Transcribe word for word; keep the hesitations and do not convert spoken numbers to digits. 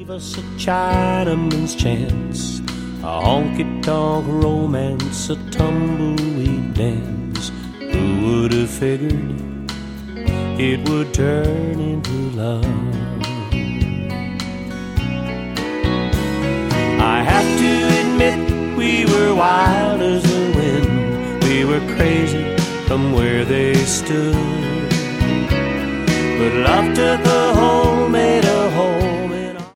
gave us a Chinaman's chance, a honky-tonk romance, a tumbleweed dance. Who would have figured it would turn into love? I have to admit we were wild as the wind. We were crazy from where they stood, but love took a hold, made a hole